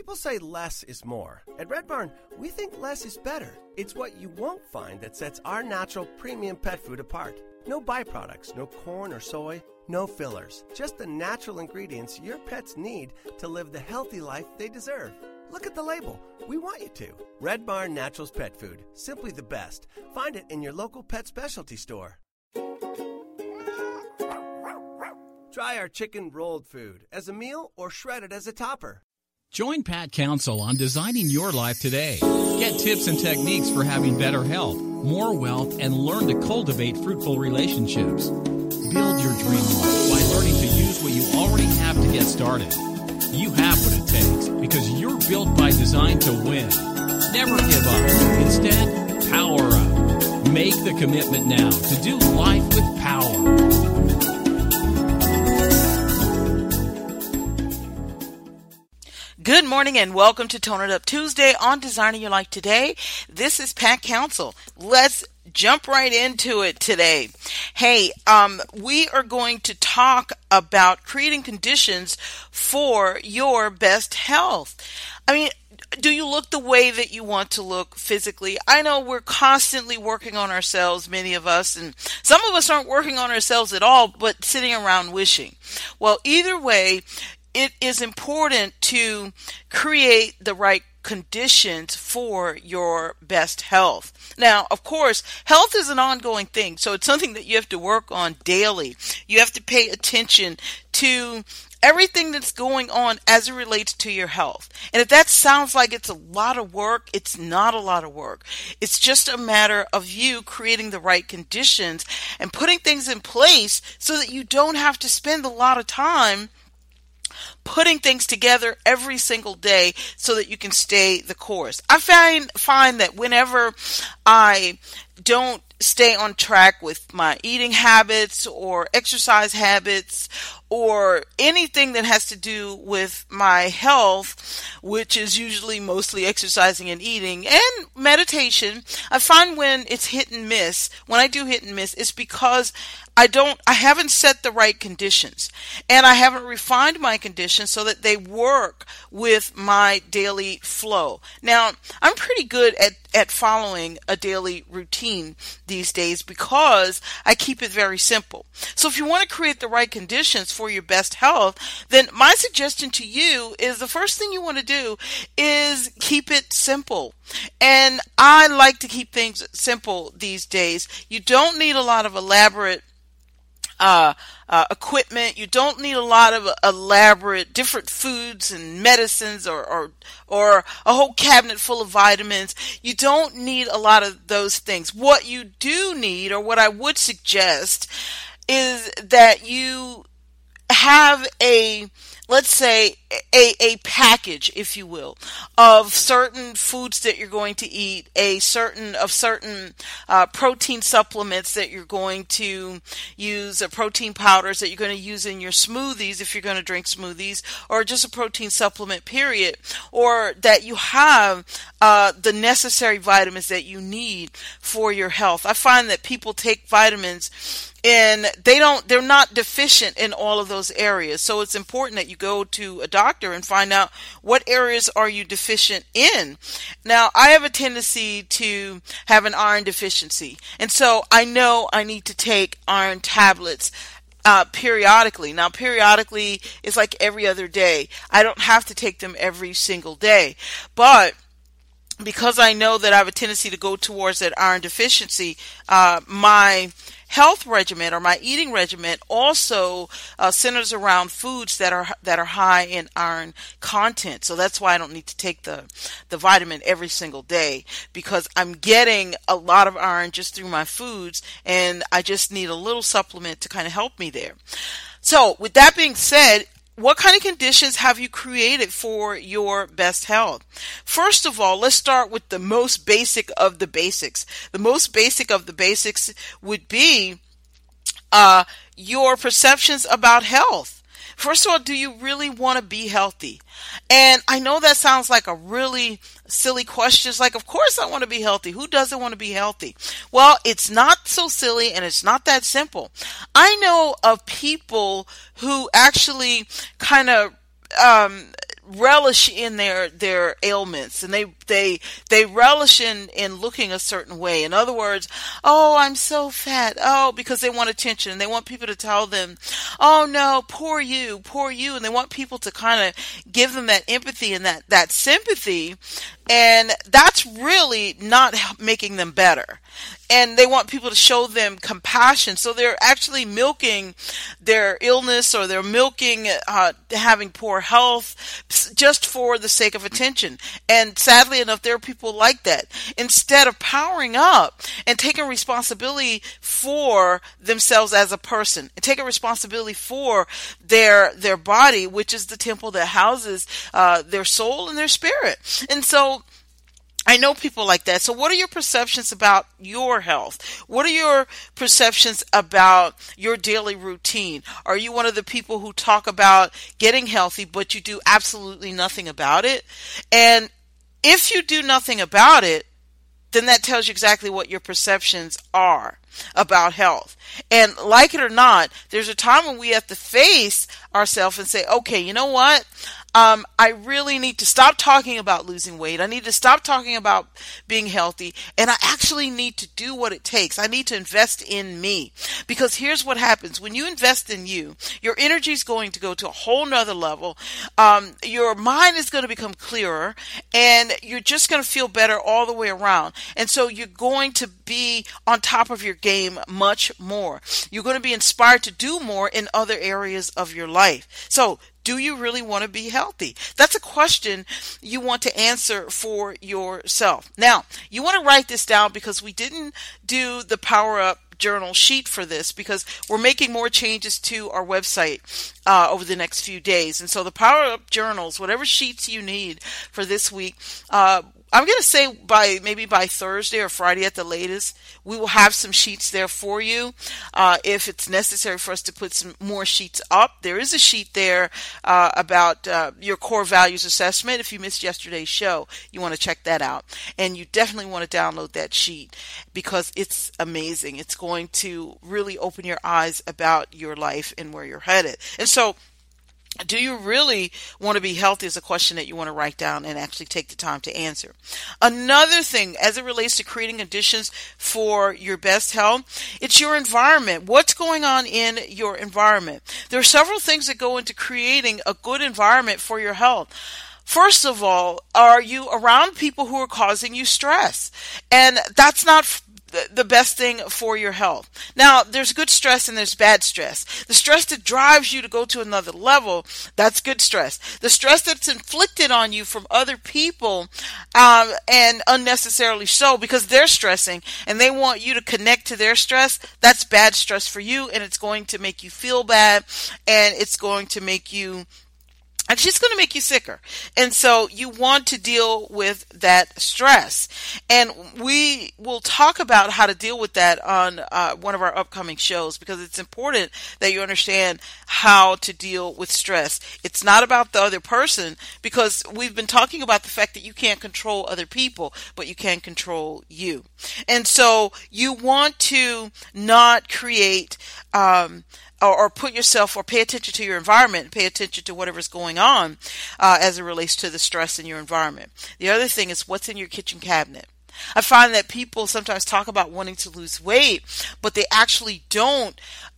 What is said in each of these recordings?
People say less is more. At Red Barn, we think less is better. It's what you won't find that sets our natural premium pet food apart. No byproducts, no corn or soy, no fillers. Just the natural ingredients your pets need to live the healthy life they deserve. Look at the label. We want you to. Red Barn Naturals Pet Food. Simply the best. Find it in your local pet specialty store. Try our chicken rolled food as a meal or shredded as a topper. Join Pat Council on designing your life today. Get tips and techniques for having better health, more wealth, and learn to cultivate fruitful relationships. Build your dream life by learning to use what you already have to get started. You have what it takes because you're built by design to win. Never give up. Instead, power up. Make the commitment now to do life with power. Good morning and welcome to Tone It Up Tuesday on Designing Your Life Today. This is Pat Council. Let's jump right into it today. Hey, we are going to talk about creating conditions for your best health. I mean, do you look the way that you want to look physically? I know we're constantly working on ourselves, many of us, and some of us aren't working on ourselves at all, but sitting around wishing. Well, either way, it is important to create the right conditions for your best health. Now, of course, health is an ongoing thing, so it's something that you have to work on daily. You have to pay attention to everything that's going on as it relates to your health. And if that sounds like it's a lot of work, it's not a lot of work. It's just a matter of you creating the right conditions and putting things in place so that you don't have to spend a lot of time putting things together every single day so that you can stay the course. I find that whenever I don't stay on track with my eating habits or exercise habits or anything that has to do with my health, which is usually mostly exercising and eating and meditation, I find when it's hit and miss, when I do hit and miss, it's because I haven't set the right conditions and I haven't refined my conditions so that they work with my daily flow. Now, I'm pretty good at following a daily routine these days because I keep it very simple. So if you want to create the right conditions for your best health, then my suggestion to you is the first thing you want to do is keep it simple. And I like to keep things simple these days. You don't need a lot of elaborate equipment. You don't need a lot of elaborate different foods and medicines or a whole cabinet full of vitamins. You don't need a lot of those things. What you do need, or what I would suggest, is that you have let's say a package, if you will, of certain foods that you're going to eat, certain protein supplements that you're going to use, protein powders that you're going to use in your smoothies if you're going to drink smoothies, or just a protein supplement period, or that you have the necessary vitamins that you need for your health. I find that people take vitamins and they're not deficient in all of those areas. So it's important that you go to a doctor and find out what areas are you deficient in. Now, I have a tendency to have an iron deficiency. And so I know I need to take iron tablets periodically. Now, periodically is like every other day. I don't have to take them every single day. But because I know that I have a tendency to go towards that iron deficiency, my health regimen or my eating regimen also centers around foods that are high in iron content. So that's why I don't need to take the vitamin every single day, because I'm getting a lot of iron just through my foods, and I just need a little supplement to kind of help me there. So with that being said, what kind of conditions have you created for your best health? First of all, let's start with the most basic of the basics. The most basic of the basics would be your perceptions about health. First of all, do you really want to be healthy? And I know that sounds like a really silly question. It's like, of course I want to be healthy. Who doesn't want to be healthy? Well, it's not so silly and it's not that simple. I know of people who actually kind of relish in their ailments, and they relish in looking a certain way. In other words, oh, I'm so fat. Oh, because they want attention, and they want people to tell them, oh no, poor you, and they want people to kind of give them that empathy and that sympathy, and that's really not making them better. And they want people to show them compassion. So they're actually milking their illness, or they're milking having poor health just for the sake of attention. And sadly enough, there are people like that. Instead of powering up and taking responsibility for themselves as a person, and taking responsibility for their body, which is the temple that houses their soul and their spirit. And so I know people like that. So what are your perceptions about your health? What are your perceptions about your daily routine? Are you one of the people who talk about getting healthy, but you do absolutely nothing about it? And if you do nothing about it, then that tells you exactly what your perceptions are about health. And like it or not, there's a time when we have to face ourselves and say, okay, you know what? I really need to stop talking about losing weight. I need to stop talking about being healthy, and I actually need to do what it takes. I need to invest in me, because here's what happens. When you invest in you, your energy is going to go to a whole nother level. Your mind is going to become clearer, and you're just going to feel better all the way around. And so you're going to be on top of your game much more. You're going to be inspired to do more in other areas of your life. So do you really want to be healthy? That's a question you want to answer for yourself. Now, you want to write this down, because we didn't do the Power Up Journal sheet for this, because we're making more changes to our website over the next few days. And so the Power Up Journals, whatever sheets you need for this week, I'm going to say maybe by Thursday or Friday at the latest, we will have some sheets there for you. If it's necessary for us to put some more sheets up, there is a sheet there about your core values assessment. If you missed yesterday's show, you want to check that out. And you definitely want to download that sheet, because it's amazing. It's going to really open your eyes about your life and where you're headed. And so, do you really want to be healthy is a question that you want to write down and actually take the time to answer. Another thing, as it relates to creating conditions for your best health, it's your environment. What's going on in your environment? There are several things that go into creating a good environment for your health. First of all, are you around people who are causing you stress? And that's not the best thing for your health. Now, there's good stress and there's bad stress. The stress that drives you to go to another level, that's good stress. The stress that's inflicted on you from other people, and unnecessarily so, because they're stressing and they want you to connect to their stress, that's bad stress for you, and it's going to make you feel bad, and it's going to make you actually, it's going to make you sicker. And so you want to deal with that stress. And we will talk about how to deal with that on one of our upcoming shows, because it's important that you understand how to deal with stress. It's not about the other person, because we've been talking about the fact that you can't control other people, but you can control you. And so you want to not create or put yourself, or pay attention to your environment, pay attention to whatever's going on as it relates to the stress in your environment. The other thing is what's in your kitchen cabinet. I find that people sometimes talk about wanting to lose weight, but they actually don't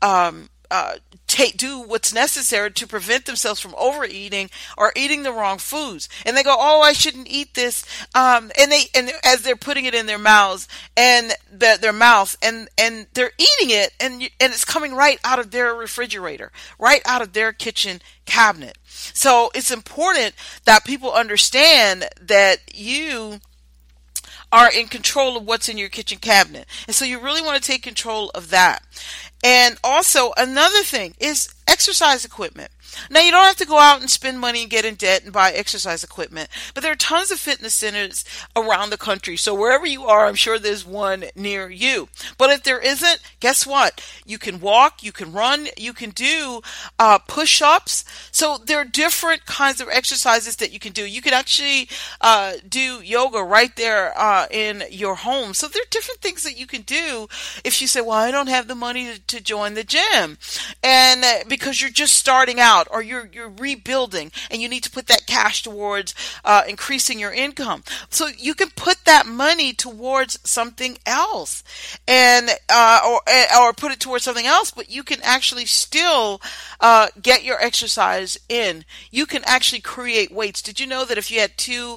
do what's necessary to prevent themselves from overeating or eating the wrong foods. And they go, oh, I shouldn't eat this. And as they're putting it in their mouths and their mouth, and they're eating it, and it's coming right out of their refrigerator, right out of their kitchen cabinet. So it's important that people understand that you are in control of what's in your kitchen cabinet. And so you really want to take control of that. And also another thing is exercise equipment. Now, you don't have to go out and spend money and get in debt and buy exercise equipment, but there are tons of fitness centers around the country. So wherever you are, I'm sure there's one near you. But if there isn't, guess what? You can walk, you can run, you can do push-ups. So there are different kinds of exercises that you can do. You can actually do yoga right there in your home. So there are different things that you can do if you say, well, I don't have the money to join the gym. And because you're just starting out, out, or you're rebuilding and you need to put that cash towards increasing your income. So you can put that money towards something else, and or put it towards something else, but you can actually still get your exercise in. You can actually create weights. Did you know that if you had two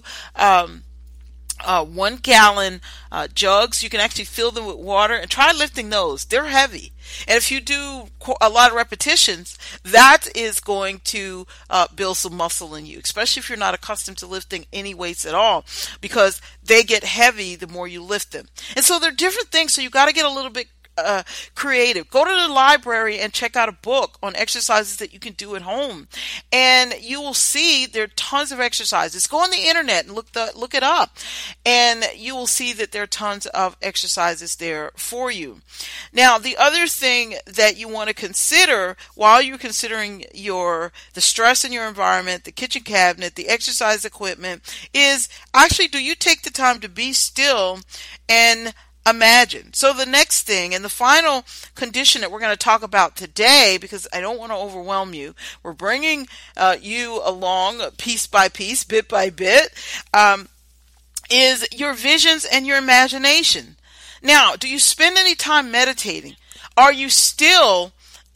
1 gallon jugs, you can actually fill them with water, and try lifting those? They're heavy. And if you do a lot of repetitions, that is going to build some muscle in you, especially if you're not accustomed to lifting any weights at all, because they get heavy the more you lift them. And so they're different things. So you got to get a little bit creative. Go to the library and check out a book on exercises that you can do at home, and you will see there are tons of exercises. Go on the internet and look it up, and you will see that there are tons of exercises there for you. Now, the other thing that you want to consider while you're considering the stress in your environment, the kitchen cabinet, the exercise equipment, is actually, do you take the time to be still and imagine? So the next thing, and the final condition that we're going to talk about today, because I don't want to overwhelm you, we're bringing you along piece by piece, bit by bit, is your visions and your imagination. Now, do you spend any time meditating? Are you still,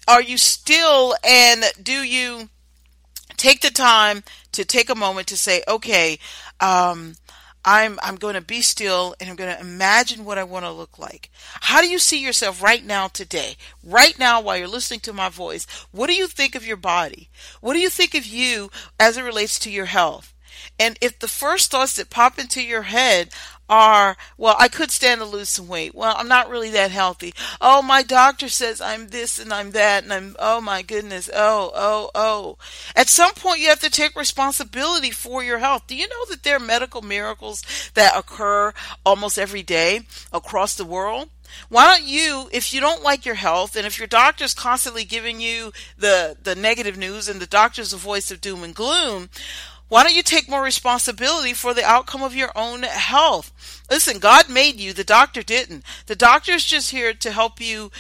and do you take the time to take a moment to say, okay, I'm going to be still, and I'm going to imagine what I want to look like. How do you see yourself right now today? Right now, while you're listening to my voice, what do you think of your body? What do you think of you as it relates to your health? And if the first thoughts that pop into your head are, well, I could stand to lose some weight. Well, I'm not really that healthy. Oh, my doctor says I'm this and I'm that, and oh my goodness. Oh. At some point, you have to take responsibility for your health. Do you know that there are medical miracles that occur almost every day across the world? Why don't you, if you don't like your health, and if your doctor's constantly giving you the negative news, and the doctor's a voice of doom and gloom, why don't you take more responsibility for the outcome of your own health? Listen, God made you. The doctor didn't. The doctor's just here to help you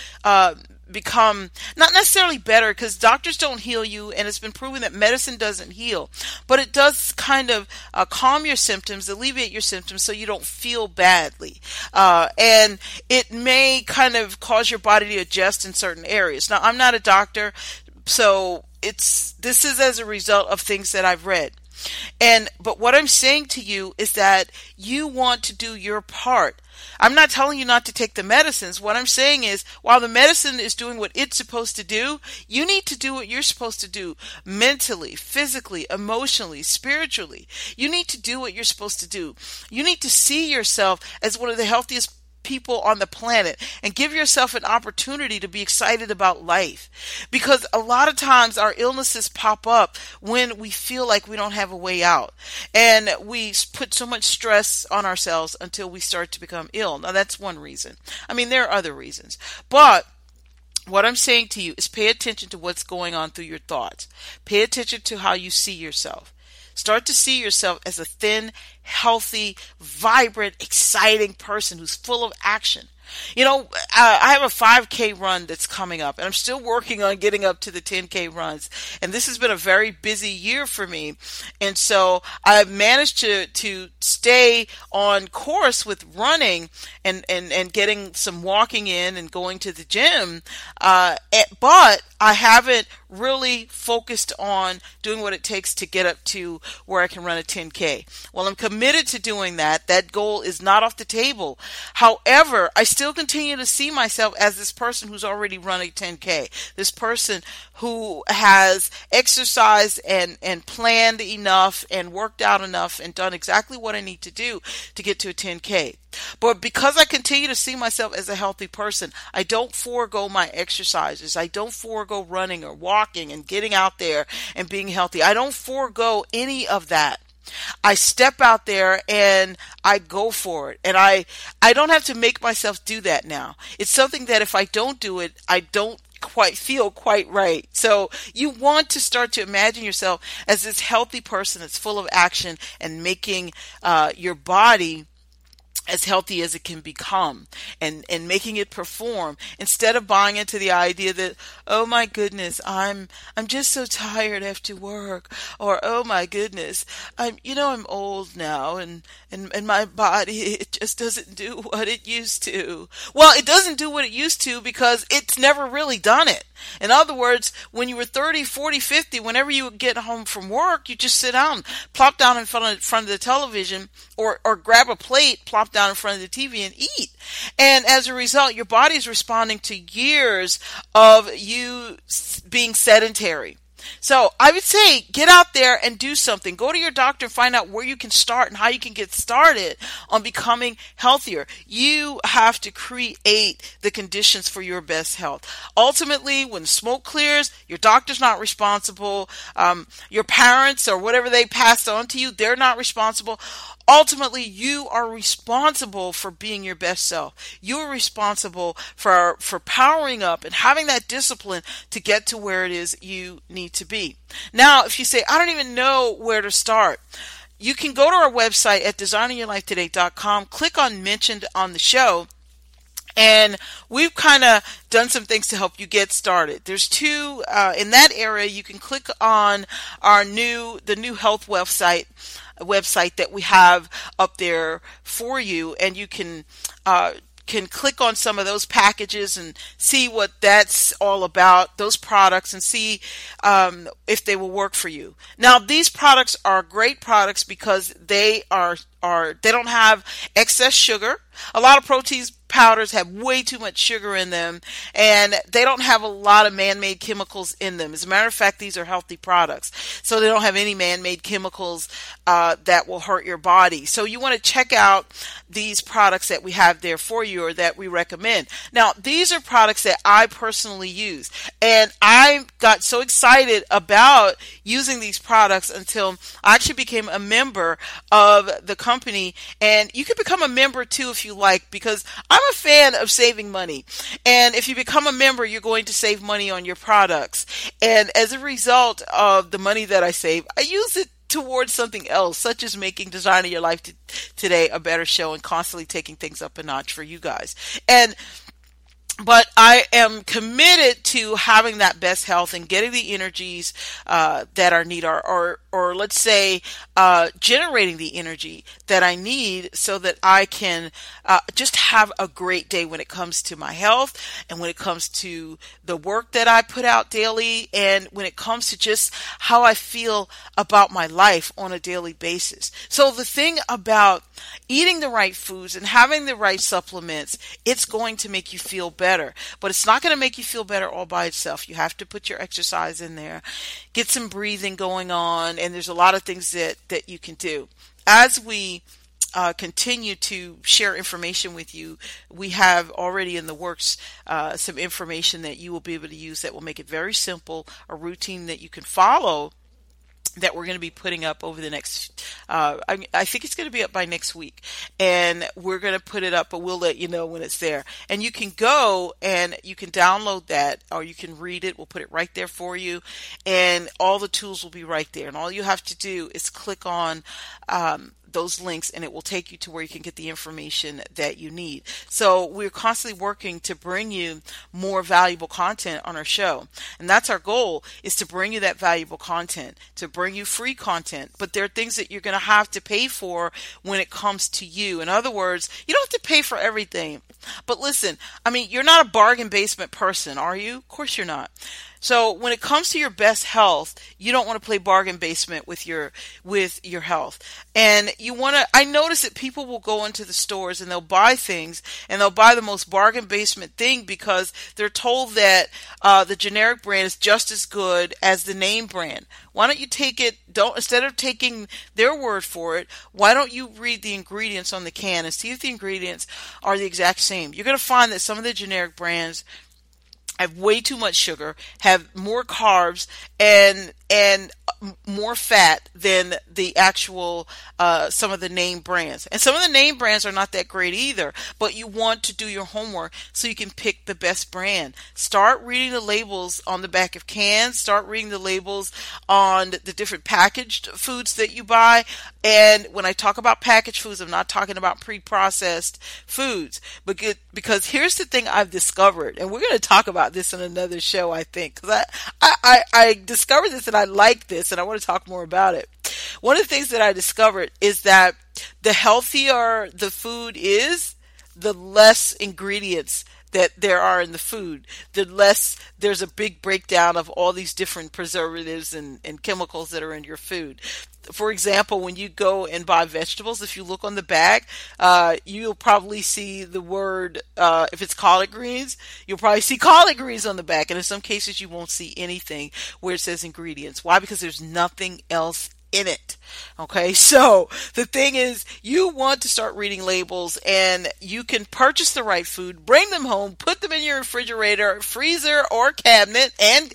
become, not necessarily better, because doctors don't heal you, and it's been proven that medicine doesn't heal. But it does kind of calm your symptoms, alleviate your symptoms, so you don't feel badly. And it may kind of cause your body to adjust in certain areas. Now, I'm not a doctor, so this is as a result of things that I've read. But what I'm saying to you is that you want to do your part. I'm not telling you not to take the medicines. What I'm saying is, while the medicine is doing what it's supposed to do, you need to do what you're supposed to do mentally, physically, emotionally, spiritually. You need to do what you're supposed to do. You need to see yourself as one of the healthiest people on the planet, and give yourself an opportunity to be excited about life, because a lot of times our illnesses pop up when we feel like we don't have a way out, and we put so much stress on ourselves until we start to become ill. Now, that's one reason. I mean, there are other reasons, but what I'm saying to you is pay attention to what's going on through your thoughts. Pay attention to how you see yourself. Start to see yourself as a thin, healthy, vibrant, exciting person who's full of action. You know, I have a 5K run that's coming up, and I'm still working on getting up to the 10K runs. And this has been a very busy year for me. And so I've managed to stay on course with running and getting some walking in and going to the gym. But I haven't really focused on doing what it takes to get up to where I can run a 10K. Well, I'm committed to doing that. That goal is not off the table. However, I still continue to see myself as this person who's already run a 10K, this person who has exercised and planned enough and worked out enough and done exactly what I need to do to get to a 10K. But because I continue to see myself as a healthy person, I don't forego my exercises. I don't forego running or walking and getting out there and being healthy. I don't forego any of that. I step out there and I go for it. And I don't have to make myself do that now. It's something that if I don't do it, I don't feel quite right. So you want to start to imagine yourself as this healthy person that's full of action and making your body as healthy as it can become, and making it perform, instead of buying into the idea that, oh my goodness, I'm just so tired after work, or oh my goodness, I'm old now, and my body, it just doesn't do what it used to. Well, it doesn't do what it used to because it's never really done it. In other words, when you were 30, 40, 50, whenever you would get home from work, you just sit down, plop down in front of the television, or grab a plate, plop down in front of the TV and eat. And as a result, your body is responding to years of you being sedentary. So I would say get out there and do something. Go to your doctor and find out where you can start and how you can get started on becoming healthier. You have to create the conditions for your best health. Ultimately, when smoke clears, your doctor's not responsible. Your parents or whatever they passed on to you, they're not responsible. Ultimately, you are responsible for being your best self. You're responsible for powering up and having that discipline to get to where it is you need to be. Now, if you say, I don't even know where to start, you can go to our website at designingyourlifetoday.com, click on mentioned on the show, and we've kind of done some things to help you get started. There's two in that area. You can click on the new health website that we have up there for you, and you can click on some of those packages and see what that's all about, those products, and see if they will work for you. Now, these products are great products because they don't have excess sugar. A lot of protein powders have way too much sugar in them, and they don't have a lot of man-made chemicals in them. As a matter of fact, these are healthy products, so they don't have any man-made chemicals that will hurt your body. So you want to check out these products that we have there for you, or that we recommend. Now, these are products that I personally use, and I got so excited about using these products until I actually became a member of the company. And you can become a member too if you like, because I'm a fan of saving money. And if you become a member, you're going to save money on your products. And as a result of the money that I save, I use it towards something else, such as making Designing Your Life Today a better show and constantly taking things up a notch for you guys. But I am committed to having that best health and getting the energies that are needed, or let's say generating the energy that I need so that I can just have a great day when it comes to my health, and when it comes to the work that I put out daily, and when it comes to just how I feel about my life on a daily basis. So the thing about eating the right foods and having the right supplements, it's going to make you feel better. But it's not going to make you feel better all by itself. You have to put your exercise in there, get some breathing going on, and there's a lot of things that you can do. As we continue to share information with you, we have already in the works some information that you will be able to use that will make it very simple, a routine that you can follow, that we're going to be putting up over the next, I think it's going to be up by next week, and we're going to put it up, but we'll let you know when it's there. And you can go and you can download that, or you can read it. We'll put it right there for you, and all the tools will be right there. And all you have to do is click on those links, and it will take you to where you can get the information that you need. So we're constantly working to bring you more valuable content on our show. And that's our goal, is to bring you that valuable content, to bring you free content. But there are things that you're going to have to pay for when it comes to you. In other words, you don't have to pay for everything. But listen, you're not a bargain basement person, are you? Of course you're not. So when it comes to your best health, you don't want to play bargain basement with your health. And I notice that people will go into the stores and they'll buy things, and they'll buy the most bargain basement thing because they're told that the generic brand is just as good as the name brand. Why don't you instead of taking their word for it, why don't you read the ingredients on the can and see if the ingredients are the exact same? You're going to find that some of the generic brands have way too much sugar, have more carbs, and and more fat than the actual some of the name brands. And some of the name brands are not that great either, but you want to do your homework so you can pick the best brand. Start reading the labels on the back of cans. Start reading the labels on the different packaged foods that you buy. And when I talk about packaged foods, I'm not talking about pre-processed foods, because here's the thing I've discovered, and we're going to talk about this in another show, I think, because I discovered this and I like this, and I want to talk more about it. One of the things that I discovered is that the healthier the food is, the less ingredients that there are in the food, the less there's a big breakdown of all these different preservatives and chemicals that are in your food. For example, when you go and buy vegetables, if you look on the bag, you'll probably see the word, if it's collard greens, you'll probably see collard greens on the back. And in some cases, you won't see anything where it says ingredients. Why? Because there's nothing else in it. Okay, so the thing is, you want to start reading labels, and you can purchase the right food, bring them home, put them in your refrigerator, freezer, or cabinet,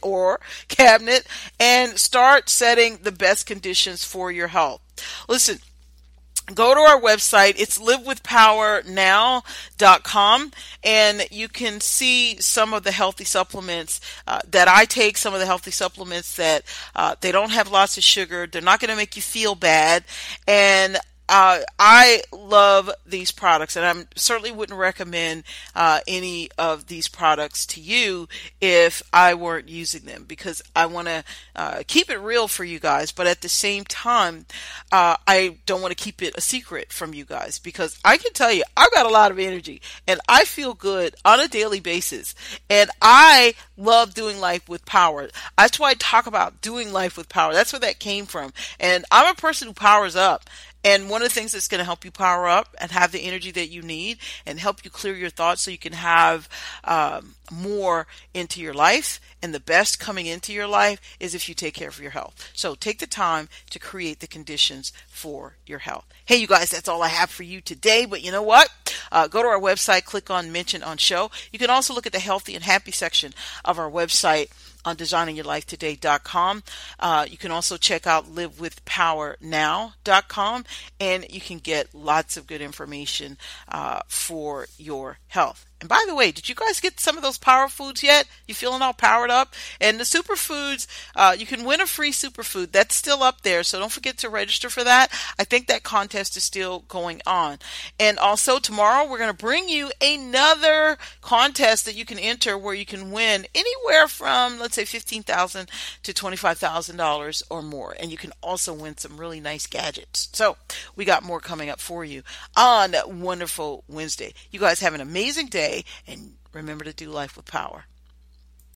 and start setting the best conditions for your health. Listen, go to our website. It's livewithpowernow.com, and you can see some of the healthy supplements that I take, some of the healthy supplements that they don't have lots of sugar. They're not going to make you feel bad. And I love these products, and I certainly wouldn't recommend any of these products to you if I weren't using them, because I want to keep it real for you guys, but at the same time, I don't want to keep it a secret from you guys, because I can tell you, I've got a lot of energy, and I feel good on a daily basis, and I love doing life with power. That's why I talk about doing life with power. That's where that came from, and I'm a person who powers up. And one of the things that's going to help you power up and have the energy that you need and help you clear your thoughts so you can have more into your life, and the best coming into your life, is if you take care of your health. So take the time to create the conditions for your health. Hey, you guys, that's all I have for you today. But you know what? Go to our website, click on Mention on Show. You can also look at the Healthy and Happy section of our website on designingyourlifetoday.com. You can also check out livewithpowernow.com, and you can get lots of good information for your health. And by the way, did you guys get some of those power foods yet? You feeling all powered up? And the superfoods, you can win a free superfood. That's still up there, so don't forget to register for that. I think that contest is still going on. And also tomorrow, we're going to bring you another contest that you can enter where you can win anywhere from, let's say, $15,000 to $25,000 or more. And you can also win some really nice gadgets. So we got more coming up for you on Wonderful Wednesday. You guys have an amazing day, and remember to do life with power.